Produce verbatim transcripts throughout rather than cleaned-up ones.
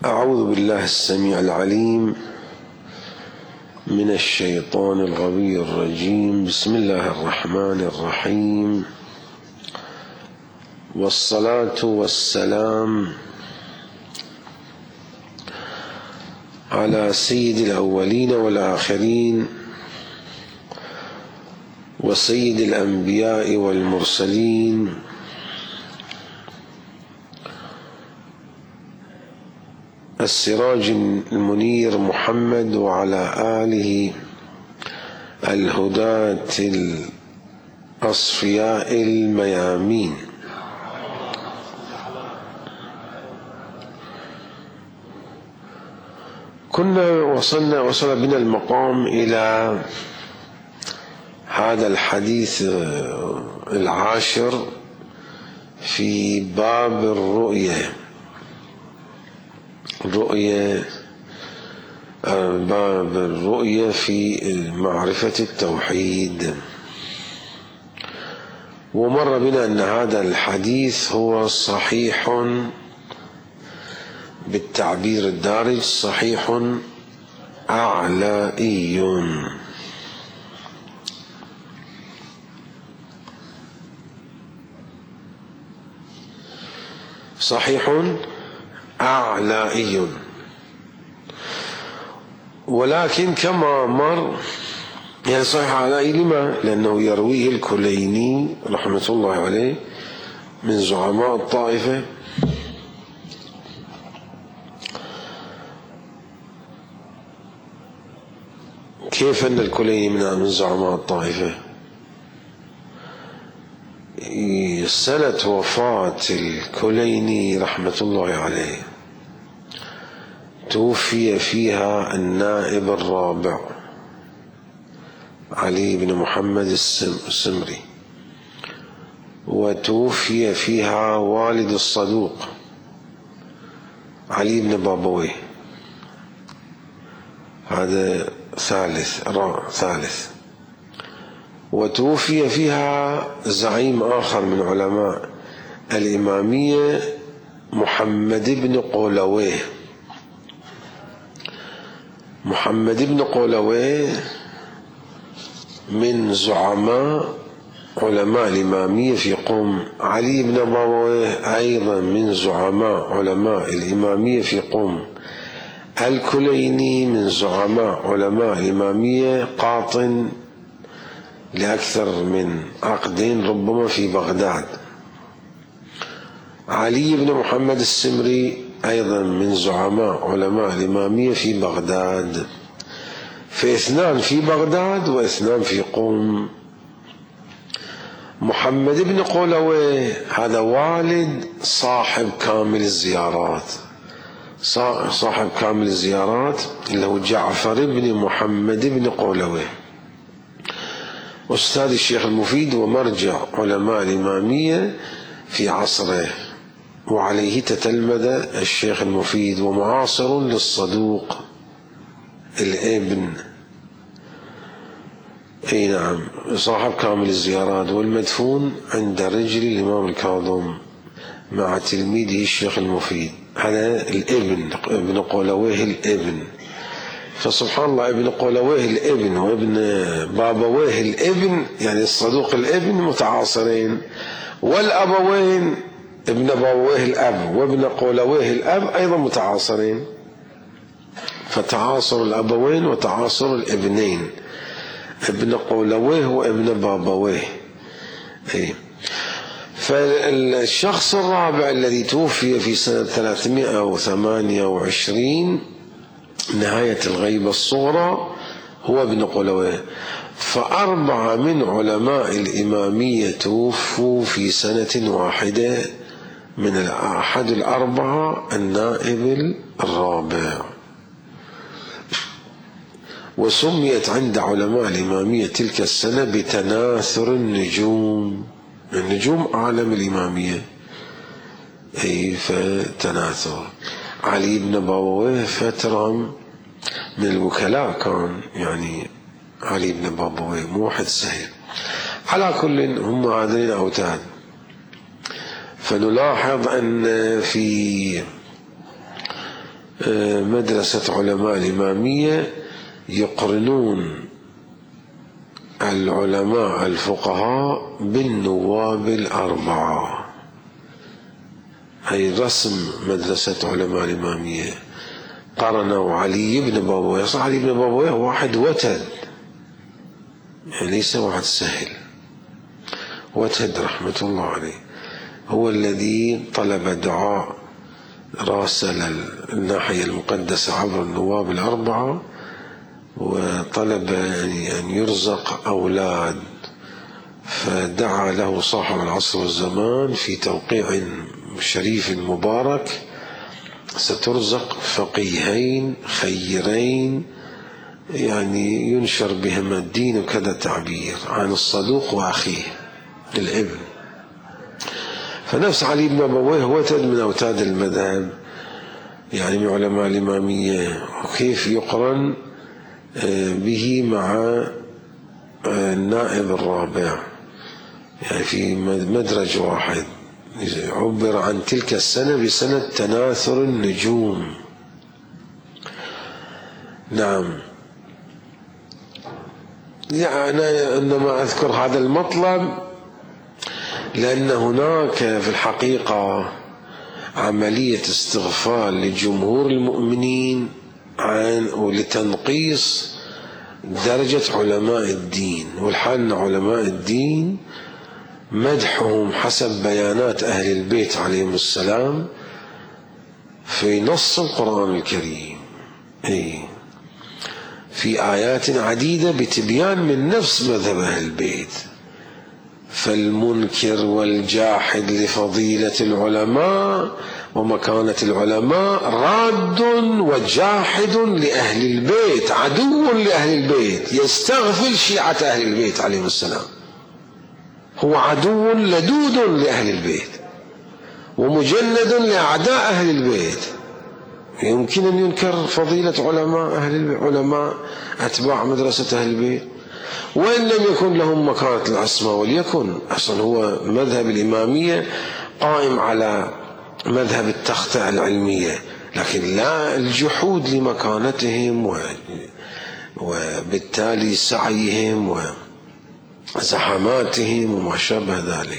أعوذ بالله السميع العليم من الشيطان الغوي الرجيم. بسم الله الرحمن الرحيم، والصلاة والسلام على سيد الأولين والآخرين وسيد الأنبياء والمرسلين السراج المنير محمد وعلى آله الهداة الأصفياء الميامين. كنا وصلنا وصل بنا المقام إلى هذا الحديث العاشر في باب الرؤية الرؤية باب الرؤية في معرفة التوحيد. ومر بنا أن هذا الحديث هو صحيح بالتعبير الدارج، صحيح أعلائي، صحيح أعلائي. ولكن كما مر يعني صحيح أعلائي لما؟ لأنه يرويه الكليني رحمة الله عليه من زعماء الطائفة، كيف أن الكليني من زعماء الطائفة؟ سنة وفاة الكليني رحمة الله عليه توفي فيها النائب الرابع علي بن محمد السمري، وتوفي فيها والد الصدوق علي بن بابويه، هذا ثالث ثالث وتوفي فيها زعيم آخر من علماء الإمامية محمد بن قولويه. محمد بن قولويه من زعماء علماء الإمامية في قوم. علي بن بابويه أيضا من زعماء علماء الإمامية في قوم. الكليني من زعماء علماء الإمامية قاطن لأكثر من عقد ربما في بغداد. علي بن محمد السمري أيضا من زعماء علماء الإمامية في بغداد، فاثنان في بغداد واثنان في قوم. محمد بن قولويه هذا والد صاحب كامل الزيارات، صاحب كامل الزيارات اللي هو جعفر بن محمد بن قولويه، أستاذ الشيخ المفيد ومرجع علماء الإمامية في عصره، وعليه تتلمذ الشيخ المفيد، ومعاصر للصدوق الابن. اي نعم، صاحب كامل الزيارات، والمدفون عند رجل الإمام الكاظم مع تلميذه الشيخ المفيد. هذا الابن ابن قولويه الابن. فسبحان الله، ابن قولويه الابن وابن بابويه الابن، يعني الصدوق الابن متعاصرين، والأبوين ابن بابويه الأب وابن قولويه الأب أيضا متعاصرين، فتعاصر الأبوين وتعاصر الابنين، ابن قولويه وابن بابويه. أي. فالشخص الرابع الذي توفي في سنة ثلاثمائة وثمانية وعشرين نهاية الغيبة الصغرى هو ابن قولويه. فأربعة من علماء الإمامية توفوا في سنة واحدة، من أحد الأربعة النائب الرابع. وسميت عند علماء الإمامية تلك السنة بتناثر النجوم، النجوم عالم الإمامية. أي فتناثر. علي بن بابويه فترة من الوكلاء كان، يعني علي بن بابويه مو واحد سهل. على كل هم هذين أوتاد. فنلاحظ أن في مدرسة علماء الإمامية يقرنون العلماء الفقهاء بالنواب الأربعة، أي رسم مدرسة علماء الإمامية. قرنوا علي بن بابويه، صح علي بن بابويه واحد وتد، يعني ليس واحد سهل، وتد رحمة الله عليه، هو الذي طلب دعاء راسل الناحية المقدسة عبر النواب الأربعة، وطلب يعني أن يرزق أولاد، فدعا له صاحب العصر والزمان في توقيع شريف مبارك: سترزق فقيهين خيرين يعني ينشر بهما الدين، وكذا تعبير عن الصدوق وأخيه الابن. فنفس علي بن بابويه وتد من أوتاد المذهب، يعني من علماء الإمامية، وكيف يقرن به مع النائب الرابع، يعني في مدرج واحد. عبر عن تلك السنة بسنة تناثر النجوم. نعم، يعني إنما أذكر هذا المطلب لأن هناك في الحقيقة عملية استغفال لجمهور المؤمنين عن ولتنقيص درجة علماء الدين، والحال أن علماء الدين مدحهم حسب بيانات أهل البيت عليهم السلام في نص القرآن الكريم، أي في آيات عديدة بتبيان من نفس مذهب أهل البيت. فالمنكر والجاحد لفضيلة العلماء ومكانة العلماء راد وجاحد لأهل البيت، عدو لأهل البيت، يستغفل شيعة أهل البيت عليهم السلام، هو عدو لدود لأهل البيت ومجند لأعداء أهل البيت. يمكن أن ينكر فضيلة علماء أهل البيت، علماء أتباع مدرسة أهل البيت، وإن لم يكن لهم مكانة العصمة، وليكن أصلا هو مذهب الإمامية قائم على مذهب التخطئة العلمية، لكن لا الجحود لمكانتهم وبالتالي سعيهم وزحماتهم وما شابه ذلك.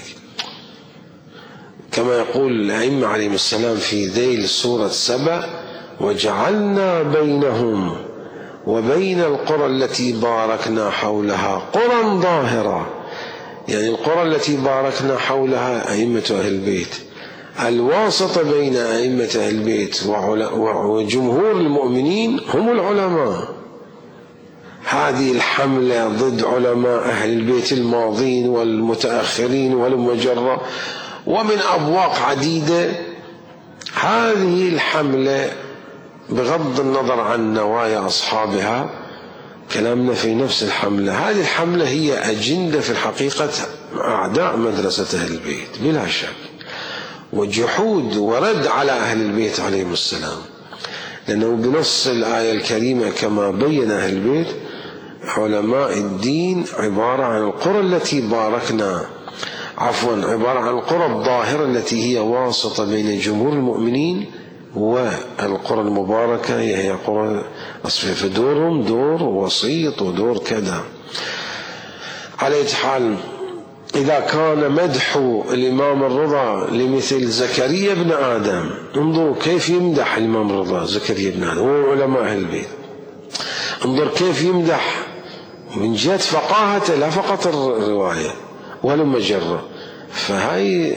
كما يقول الأئمة عليهم السلام في ذيل سورة سبأ: وجعلنا بينهم وبين القرى التي باركنا حولها قرى ظاهرة، يعني القرى التي باركنا حولها أئمة أهل البيت، الواسطة بين أئمة أهل البيت وجمهور المؤمنين هم العلماء. هذه الحملة ضد علماء أهل البيت الماضين والمتأخرين والمجرة ومن أبواق عديدة، هذه الحملة بغض النظر عن نوايا أصحابها، كلامنا في نفس الحملة، هذه الحملة هي أجندة في الحقيقة أعداء مدرسة أهل البيت بلا شك، وجحود ورد على أهل البيت عليهم السلام، لأنه بنص الآية الكريمة كما بين أهل البيت علماء الدين عبارة عن القرى التي باركنا، عفوا عبارة عن القرى الظاهرة التي هي واسطة بين جمهور المؤمنين والقرى المباركة هي قرى أصفية، فدورهم دور وسيط ودور كذا. على أي حال، إذا كان مدح الإمام الرضا لمثل زكريا بن آدم، انظروا كيف يمدح الإمام الرضا زكريا بن آدم هو علماء أهل البيت، انظر كيف يمدح من جهة فقاهته لا فقط الرواية ولا مجرة. فهاي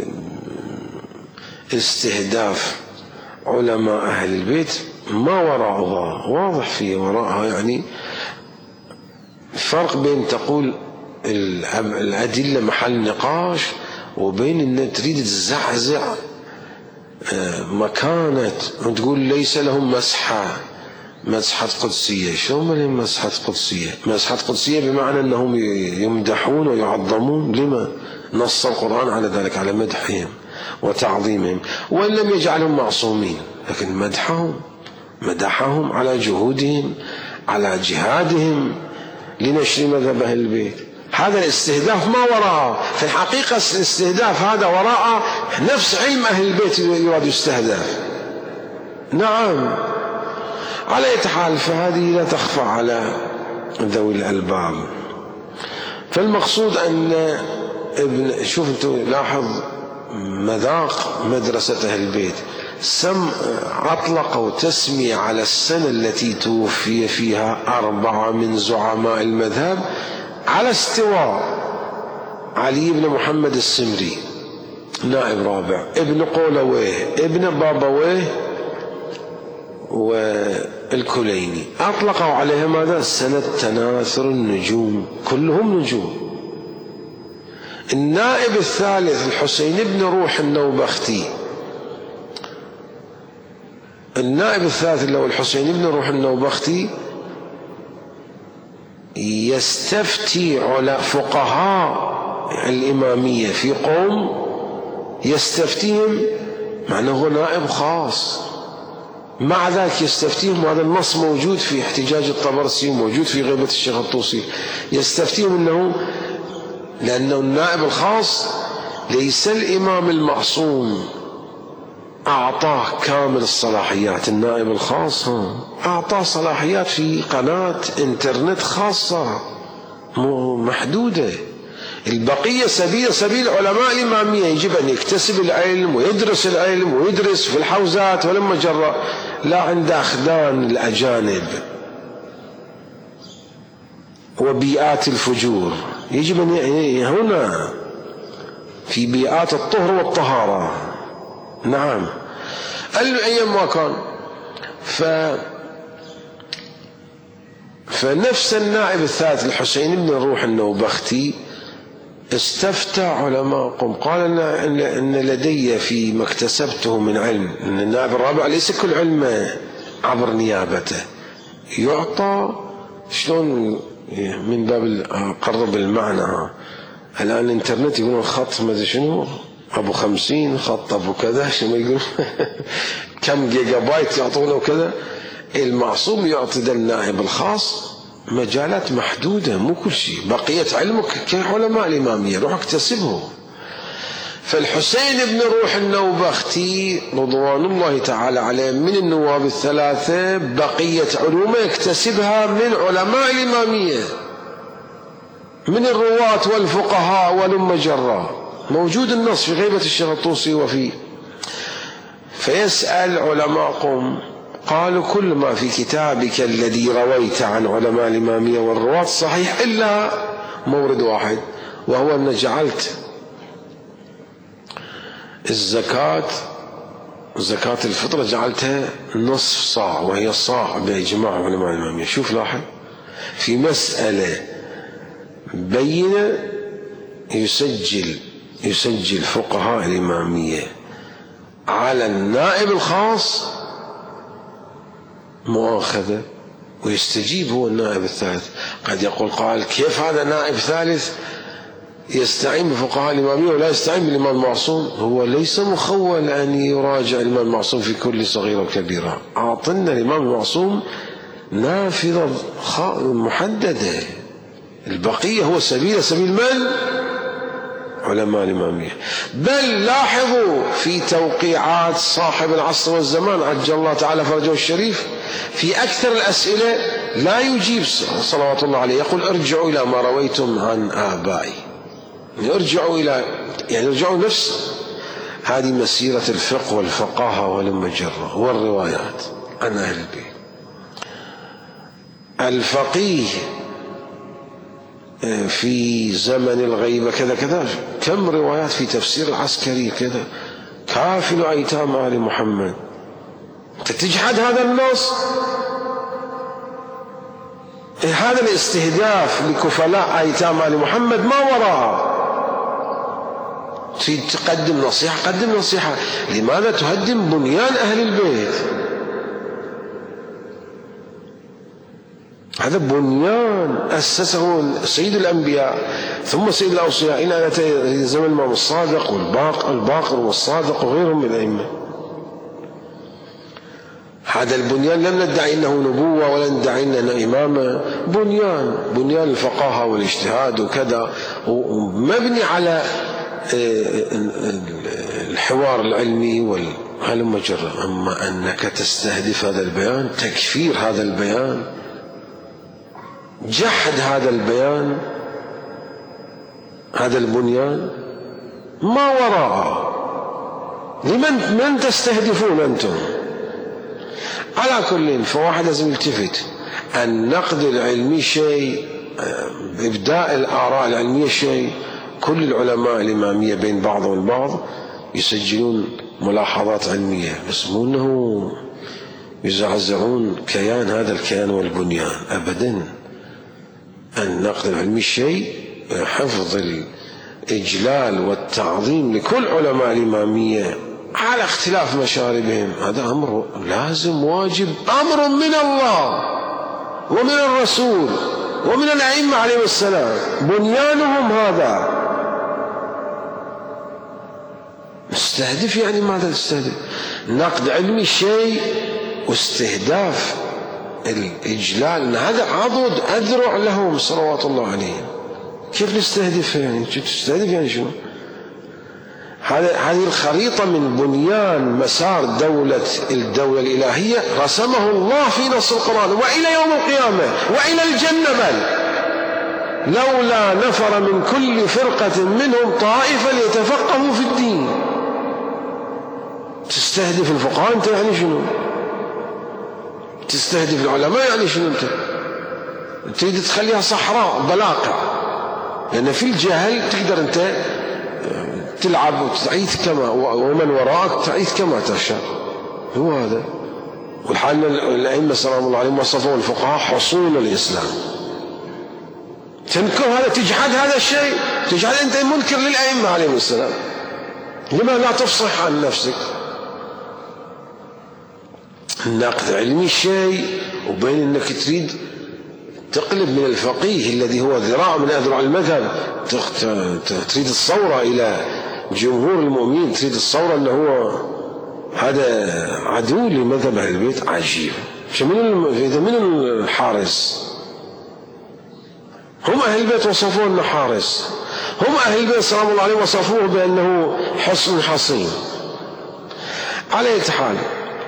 استهداف علماء أهل البيت ما وراءها واضح، فيه وراءها يعني فرق بين تقول الأدلة محل نقاش وبين أن تريد تزعزع مكانة وتقول ليس لهم مسحة مسحة قدسية. شلون ما لهم مسحة قدسية؟ مسحة قدسية بمعنى أنهم يمدحون ويعظمون. لما؟ نص القرآن على ذلك، على مدحهم وتعظيمهم، وإن لم يجعلهم معصومين، لكن مدحهم مدحهم على جهودهم على جهادهم لنشر مذهب أهل البيت. هذا الاستهداف ما وراءه، في الحقيقة الاستهداف هذا وراءه نفس علم أهل البيت يراد يستهدف، نعم. على أي حال فهذه لا تخفى على ذوي الألباب. فالمقصود أن ابن شوف انتم لاحظ مذاق مدرسة أهل البيت، سم أطلقوا تسمية على السنة التي توفي فيها أربعة من زعماء المذهب على استواء: علي بن محمد السمري نائب رابع، ابن قولويه، ابن بابويه، والكليني. أطلقوا عليها ماذا؟ سنة تناثر النجوم، كلهم نجوم. النائب الثالث الحسين بن روح النوبختي، النائب الثالث اللي هو الحسين بن روح النوبختي يستفتي على فقهاء الإمامية في قوم، يستفتيهم، مع أنه هو نائب خاص، مع ذلك يستفتيهم. هذا النص موجود في احتجاج الطبرسي وموجود في غيبة الشيخ الطوسي. يستفتيهم أنه لأنه النائب الخاص ليس الإمام المعصوم أعطاه كامل الصلاحيات، النائب الخاص أعطاه صلاحيات في قناة إنترنت خاصة محدودة. البقية سبيل سبيل علماء الإمامية، يجب أن يكتسب العلم ويدرس العلم ويدرس في الحوزات ولما جرى، لا عند أخدان الأجانب وبيئات الفجور. يجب أن هنا في بيئات الطهر والطهارة. نعم. أيام ما كان ف فنفس النائب الثالث الحسين بن روح النوبختي استفتى علماء قم، قال إن لدي في ما اكتسبته من علم، إن النائب الرابع ليس كل علم عبر نيابته يعطى. شلون من باب قرب المعنى؟ الآن الانترنت يقولون خط ما ادري شنو ابو خمسين خط ابو كذا، شنو يقول كم جيجا بايت يعطونه وكذا. المعصوم يعطي ذا النائب الخاص مجالات محدودة، مو كل شيء. بقية علمك كعلماء الإمامية روح اكتسبه. فالحسين بن روح النوبختي رضوان الله تعالى عليه من النواب الثلاثة بقية علومه يكتسبها من علماء الإمامية، من الرواة والفقهاء ولم جرى. موجود النص في غيبة الشيخ الطوسي وفي. فيسأل علماء قوم، قالوا كل ما في كتابك الذي رويت عن علماء الإمامية والرواة صحيح إلا مورد واحد، وهو أن جعلت الزكاة زكاة الفطرة جعلتها نصف صاع، وهي الصاع بإجماع علماء الإمامية. شوف لاحظ في مسألة بينة يسجل يسجل فقهاء الإمامية على النائب الخاص مؤاخذة، ويستجيب هو النائب الثالث. قد يقول قائل كيف هذا نائب ثالث يستعين بفقهاء الإمامية ولا يستعين بالإمام المعصوم؟ هو ليس مخول أن يراجع الإمام المعصوم في كل صغيرة وكبيرة. أعطنا الإمام المعصوم نافذة محددة، البقية هو سبيل سبيل من؟ علماء الإمامية. بل لاحظوا في توقيعات صاحب العصر والزمان عجل الله تعالى فرجه الشريف في أكثر الأسئلة لا يجيب صلوات الله عليه، يقول ارجعوا إلى ما رويتم عن آبائي، ارجعوا إلى يعني ارجعوا نفس هذه مسيرة الفقه والفقاهة والمجرة والروايات عن أهل البيت. الفقيه في زمن الغيبة كذا كذا، كم روايات في تفسير العسكري كذا، كافل أيتام آل محمد. تجحد هذا النص؟ هذا الاستهداف لكفلاء أيتام آل محمد ما وراءه. تقدم نصيحة قدم نصيحة، لماذا تهدم بنيان أهل البيت؟ هذا بنيان أسسه سيد الأنبياء ثم سيد الأوصياء إلى زمن الإمام الصادق والباقر الباقر والصادق وغيرهم من الأئمة. هذا البنيان لم ندعي أنه نبوة ولا ندعي أنه إمامة، بنيان بنيان الفقاهة والاجتهاد وكذا، ومبني على الحوار العلمي وال هلم جرا. أما أنك تستهدف هذا البيان، تكفير هذا البيان، جحد هذا البيان، هذا البنيان، ما وراءه، لمن من تستهدفون أنتم؟ على كل، فواحد لازم يلتفت. النقد العلمي شيء، إبداء الآراء العلمية شيء. كل العلماء الإمامية بين بعضهم البعض يسجلون ملاحظات علمية، بس مو أنه يزعزعون كيان هذا الكيان والبنيان أبدا. النقد العلمي شيء، حفظ الإجلال والتعظيم لكل علماء الإمامية على اختلاف مشاربهم، هذا أمر لازم واجب، أمر من الله ومن الرسول ومن الأئمة عليهم السلام، بنيانهم هذا. استهدف يعني ماذا تستهدف؟ نقد علمي شيء، واستهداف الإجلال هذا عضد أذرع لهم صلوات الله عليهم. كيف نستهدف يعني؟ تستهدف يعني شنو؟ هذه الخريطة من بنيان مسار دولة الدولة الإلهية رسمه الله في نص القرآن، وإلى يوم القيامة وإلى الجنة بل، لولا نفر من كل فرقة منهم طائفة ليتفقهوا في الدين. تستهدف الفقهاء أنت يعني شنو؟ تستهدف العلماء يعني شنو أنت؟ تريد تخليها صحراء بلاقع، لأن في الجهل تقدر أنت تلعب وتعيث كما، ومن وراءك تعيث كما تشاء. هو هذا. والحال الأئمة سلام الله عليهم وصفوا الفقهاء حصول الإسلام. تنكر هذا، تجحد هذا الشيء، تجحد أنت منكر للأئمة عليهم السلام. لما لا تفصح عن نفسك؟ النقد علمي شيء، وبين أنك تريد تقلب من الفقيه الذي هو ذراع من أذرع المذهب، تريد الصورة إلى جمهور المؤمنين، تريد الصورة أنه هو هذا عدو لمذهب أهل البيت. عجيب. إذا من الحارس؟ هم أهل البيت وصفوه أنه حارس، هم أهل البيت سلام الله عليه وصفوه بأنه حصن حصين. على أي حال،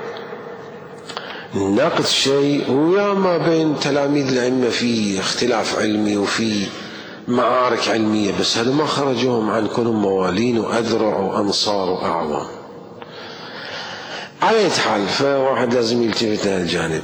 نقد شيء، ويا ما بين تلاميذ العلم في اختلاف علمي وفي معارك علمية، بس هذا ما خرجوهم عن كونهم موالين وأذرع وأنصار وأعوان. على أي حال، فواحد لازم يلتفت هذا الجانب.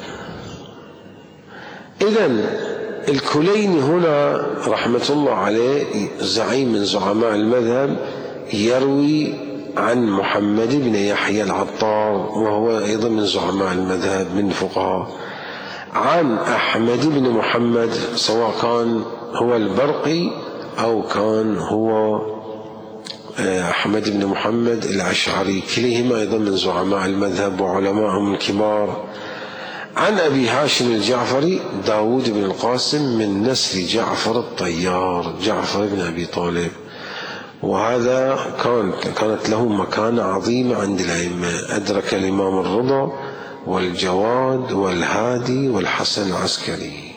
إذن الكليني هنا رحمة الله عليه زعيم من زعماء المذهب، يروي عن محمد بن يحيى العطار، وهو أيضا من زعماء المذهب من فقهاء، عن أحمد بن محمد، سواء كان هو البرقي أو كان هو أحمد بن محمد الأشعري، كليهما أيضا من زعماء المذهب وعلمائهم الكبار، عن أبي هاشم الجعفري داود بن القاسم من نسل جعفر الطيار، جعفر بن أبي طالب، وهذا كان كانت له مكانة عظيمة عند الأئمة، أدرك الإمام الرضا والجواد والهادي والحسن العسكري،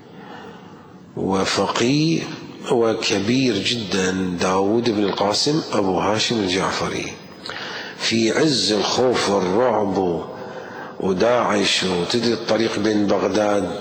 وفقيه وكبير جدا داود بن القاسم أبو هاشم الجعفري، في عز الخوف والرعب وداعش، وتدري الطريق بين بغداد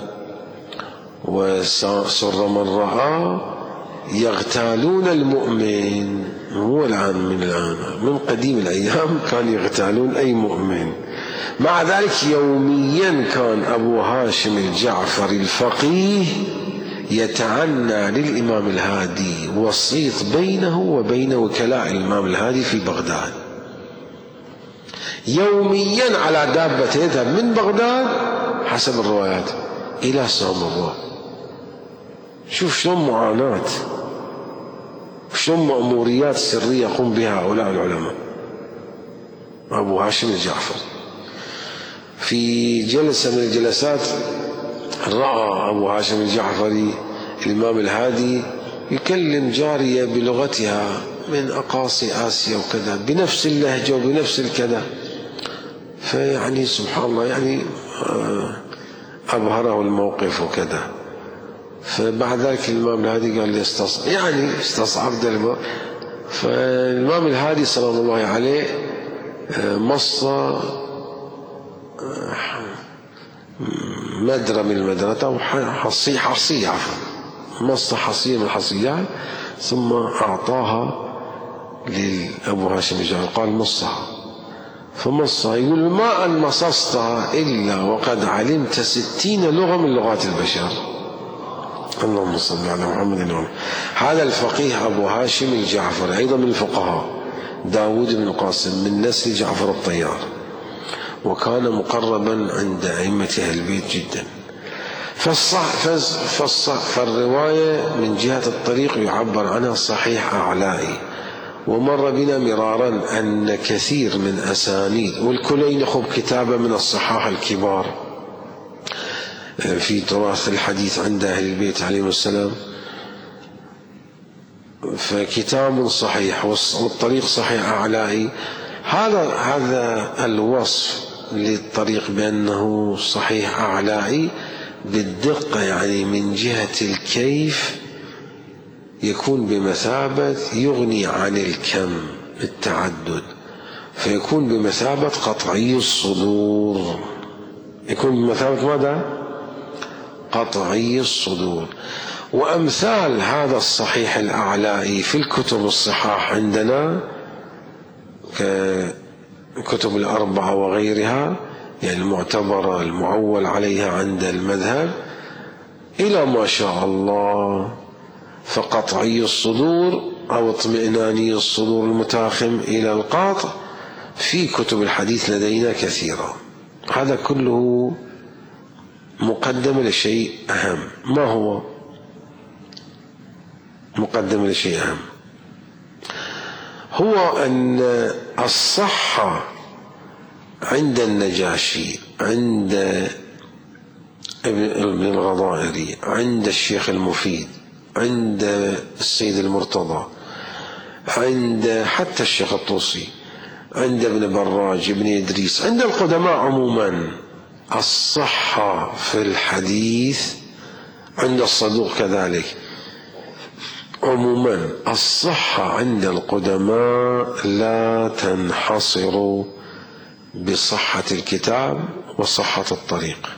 وسر من رأى يغتالون المؤمن. هو الآن من الآن، من قديم الأيام كان يغتالون أي مؤمن. مع ذلك يوميا كان أبو هاشم الجعفري الفقيه يتعنى للإمام الهادي، وسيط بينه وبين وكلاء الإمام الهادي في بغداد، يوميا على دابة يذهب من بغداد حسب الروايات إلى سامراء. شوف شلون معاناة، شلون مأموريات سرية يقوم بها هؤلاء العلماء. أبو هاشم الجعفري في جلسة من الجلسات رأى أبو هاشم الجعفري الإمام الهادي يكلم جارية بلغتها من أقاصي آسيا وكذا، بنفس اللهجة وبنفس الكذا، فيعني سبحان الله يعني أبهره الموقف وكذا. فبعد ذلك الإمام الهادي قال لي استصعب، يعني استصعب ده. فالإمام الهادي صلى الله عليه مص مدرة من المدرات أو حصية حصية عفوا مص حصية من الحصيات ثم أعطاها لأبو هاشم الجعفري قال مصها فمصها. يقول ما أن مصصتها إلا وقد علمت ستين لغة من لغات البشر. اللهم صل على محمد. هذا الفقيه أبو هاشم الجعفري أيضا من الفقهاء، داود بن القاسم من نسل جعفر الطيار، وكان مقربا عند أئمة أهل البيت جدا. فالصح فالصح فالرواية من جهة الطريق يعبر عنها صحيح أعلائي، ومر بنا مرارا أن كثير من أسانيد، والكلين خب كتابة من الصحاح الكبار في تراث الحديث عند أهل البيت عليهم السلام، فكتاب صحيح والطريق صحيح أعلائي. هذا هذا الوصف للطريق بأنه صحيح أعلائي بالدقة، يعني من جهة الكيف يكون بمثابة يغني عن الكم بالتعدد، فيكون بمثابة قطعي الصدور، يكون بمثابة ماذا؟ قطعي الصدور. وأمثال هذا الصحيح الأعلائي في الكتب الصحاح عندنا ككتب الأربعة وغيرها، يعني المعتبرة المعول عليها عند المذهب، إلى ما شاء الله. فقطعي الصدور أو اطمئناني الصدور المتاخم إلى القاطع في كتب الحديث لدينا كثيرا. هذا كله مقدم لشيء أهم. ما هو مقدم لشيء أهم؟ هو أن الصحة عند النجاشي، عند ابن الغضائري، عند الشيخ المفيد، عند السيد المرتضى، عند حتى الشيخ الطوسي، عند ابن براج، ابن إدريس، عند القدماء عموما. الصحة في الحديث عند الصدوق كذلك عموما. الصحة عند القدماء لا تنحصر بصحة الكتاب وصحة الطريق.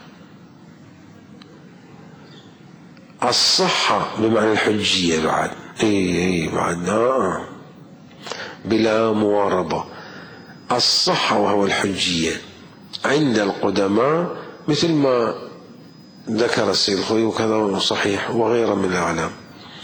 الصحة بمعنى الحجية بعد اي اي بعد آه. بلا مواربة. الصحة وهو الحجية عند القدماء مثل ما ذكر السيد الخوي وكذا صحيح وغيره من الأعلام.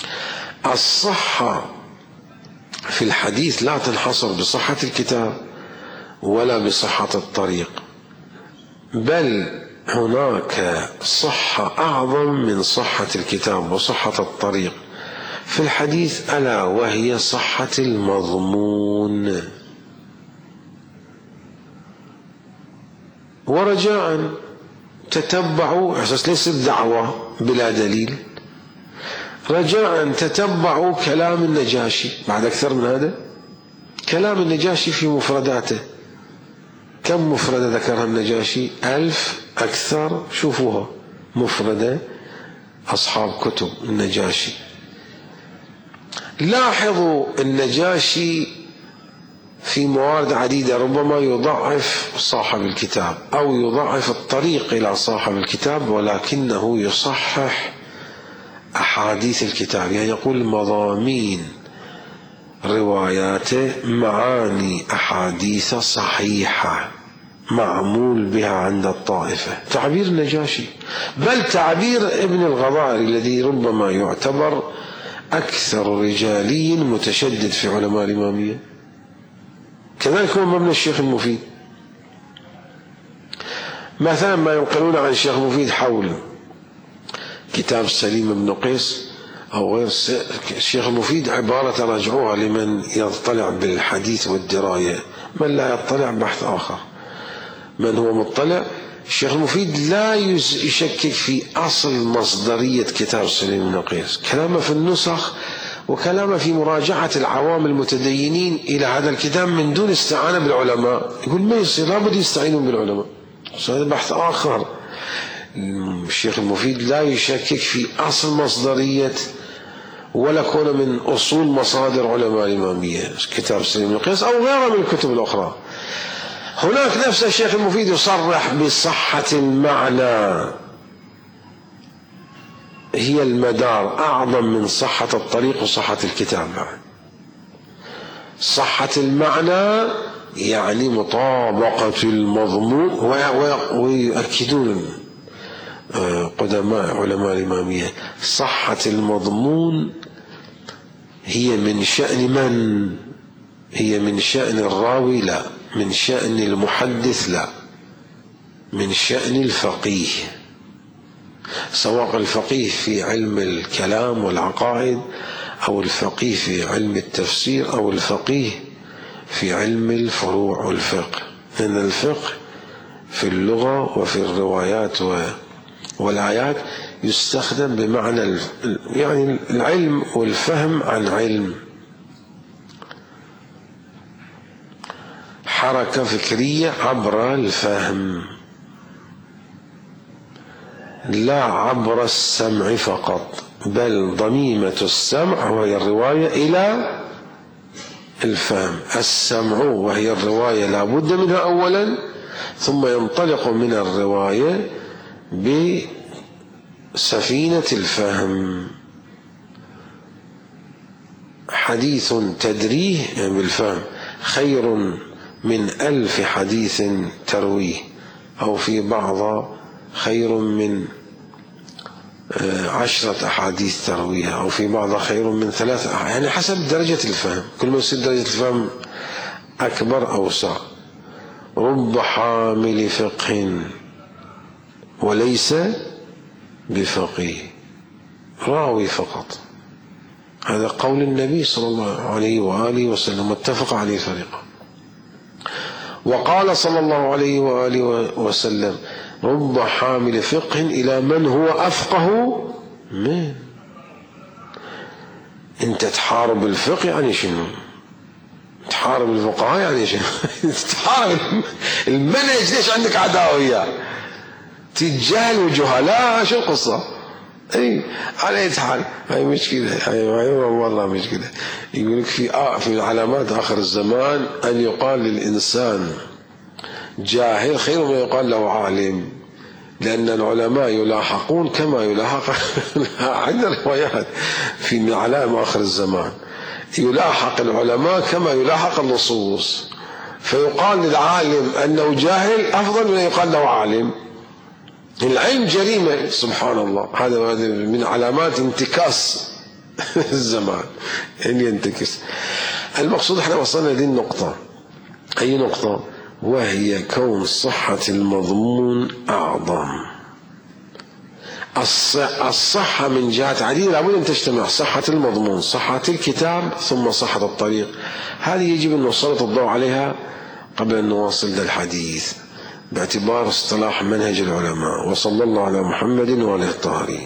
الصحة في الحديث لا تنحصر بصحة الكتاب ولا بصحة الطريق، بل هناك صحة أعظم من صحة الكتاب وصحة الطريق في الحديث، ألا وهي صحة المضمون. ورجاء تتبعوا، أساس ليس الدعوة بلا دليل، رجاء تتبعوا كلام النجاشي. بعد أكثر من هذا كلام النجاشي في مفرداته، كم مفردة ذكرها النجاشي؟ ألف أكثر. شوفوها مفردة أصحاب كتب النجاشي. لاحظوا النجاشي في موارد عديدة ربما يضعف صاحب الكتاب أو يضعف الطريق إلى صاحب الكتاب، ولكنه يصحح أحاديث الكتاب، يعني يقول مضامين رواياته معاني أحاديث صحيحة معمول بها عند الطائفة. تعبير النجاشي، بل تعبير ابن الغضائري الذي ربما يعتبر أكثر رجالي متشدد في علماء الإمامية، كذلك هو مبنى الشيخ المفيد. مثلا ما ينقلون عن الشيخ المفيد حول كتاب سليم بن قيس أو غير الشيخ المفيد عبارة راجعوها لمن يطلع بالحديث والدراية، من لا يطلع بحث آخر. من هو مطلع الشيخ المفيد لا يشكك في أصل مصدرية كتاب سليم بن قيس، كلامه في النسخ وكلامه في مراجعة العوام المتدينين إلى هذا الكتاب من دون استعانة بالعلماء. يقول ما يصير، لابد يستعينون بالعلماء، هذا بحث آخر. الشيخ المفيد لا يشكك في أصل مصدرية ولا كون من أصول مصادر علماء الإمامية كتاب سليم بن قيس أو غيره من الكتب الأخرى. هناك نفس الشيخ المفيد يصرح بصحة المعنى، هي المدار أعظم من صحة الطريق وصحة الكتاب. صحة المعنى يعني مطابقة المضمون، ويؤكدون قدماء علماء الإمامية صحة المضمون هي من شأن من؟ هي من شأن الراوي لا، من شأن المحدث لا، من شأن الفقيه، سواء الفقيه في علم الكلام والعقائد أو الفقيه في علم التفسير أو الفقيه في علم الفروع والفقه. لأن الفقه في اللغة وفي الروايات والآيات يستخدم بمعنى يعني العلم والفهم عن علم، حركة فكرية عبر الفهم لا عبر السمع فقط، بل ضميمة السمع وهي الرواية إلى الفهم. السمع وهي الرواية لا بد منها أولا، ثم ينطلق من الرواية بسفينة الفهم. حديث تدريه بالفهم خير من ألف حديث ترويه، أو في بعض خير من عشرة أحاديث ترويها، أو في بعض خير من ثلاثة، يعني حسب درجة الفهم، كل ما يصير درجة الفهم أكبر أوسع. رب حامل فقه وليس بفقيه، راوي فقط. هذا قول النبي صلى الله عليه وآله وسلم متفق عليه فريقه. وقال صلى الله عليه وآله وسلم رب حامل فقه إلى من هو أفقه منه. أنت تحارب الفقه يعني شنو؟ تحارب الفقهاء يعني شنو؟ تحارب المنهج، ليش عندك عداوة وياه؟ تتجاهل وجهلاء، شو القصة؟ اي على اي حال هاي مشكلة، هاي والله مشكلة. يقولك في آه في علامات آخر الزمان أن يقال للإنسان جاهل خير ما يقال له عالم، لأن العلماء يلاحقون كما يلاحق عندنا روايات في علائم آخر الزمان يلاحق العلماء كما يلاحق اللصوص، فيقال للعالم أنه جاهل أفضل من يقال له عالم. العلم جريمة سبحان الله، هذا من علامات انتكاس الزمان أن ينتكس. المقصود احنا وصلنا لهذه النقطة، أي نقطة؟ وهي كون صحة المضمون أعظم. الصحة من جهة عديدة لابد أن تجتمع، صحة المضمون، صحة الكتاب، ثم صحة الطريق. هذه يجب أن نسلط الضوء عليها قبل أن نواصل الحديث باعتبار اصطلاح منهج العلماء. وصلى الله على محمد وعلى الطاهرين.